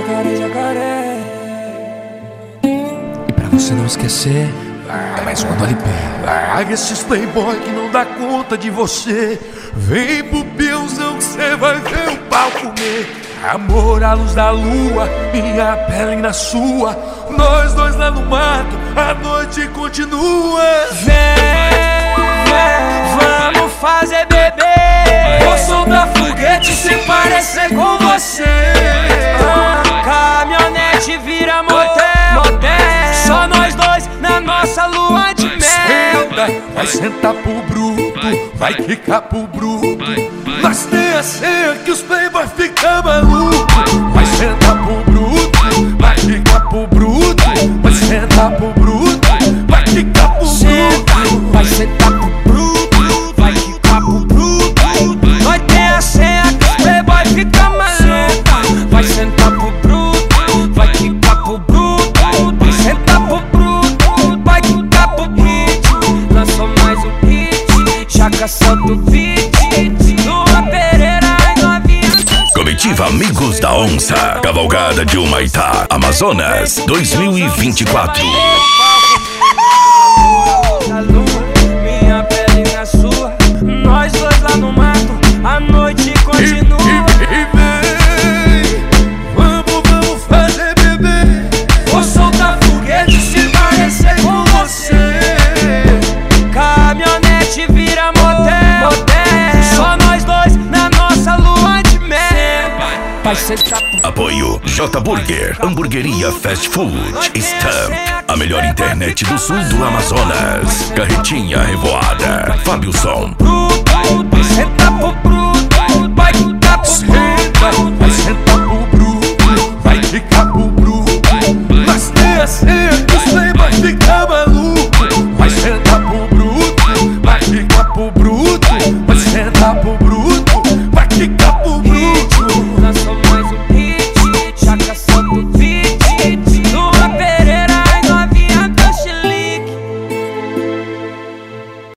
jacaré. E pra você não esquecer, é mais uma do LP. Larga esses playboy que não dá conta de você. Vem pro peãozão que cê vai ver o pau comer. Amor à luz da lua, minha pele na sua. Nós dois lá no mato, a noite continua. Vamos fazer bebê. Vou soltar foguete se parecer com você. Caminhonete vira motel. Só nós dois na nossa lua de mel. Senta, vai sentar pro bruto, vai quicar pro bruto. Nós tem a senha que os playboy ficam malucos. Vai sentar pro bruto, vai quicar pro bruto. Vai sentar pro bruto, vai quicar pro bruto. Vai sentar pro bruto, vai quicar pro bruto. Nós tem a senha que os playboy ficam malucos. Vai sentar pro bruto, vai quicar pro bruto. Vai sentar pro bruto, vai quicar pro bruto. Lançou mais um hit, Chaka solta o beat. Luan Pereira e novinha. Comitiva Amigos da Onça, Cavalgada de Humaitá, Amazonas, 2024. Na lua, minha pele na sua. Nós dois lá no mato, a noite continua. E vem, vamos fazer bebê. Vou soltar foguete se parecer com você. Caminhonete vira motel. Só nós dois na nossa lua de mel. Vai sentar pro Apoio J Burger, Hamburgueria Fast Food, Stamp, a melhor internet do sul do Amazonas, Carretinha Revoada, Fábio Som. Vai sentar pro bruto, vai quicar pro bruto. Vai sentar pro bruto, vai quicar pro bruto. Nós tem a senha que os playboy ficam malucos. Vai sentar pro bruto, vai quicar pro bruto. Vai sentar pro bruto.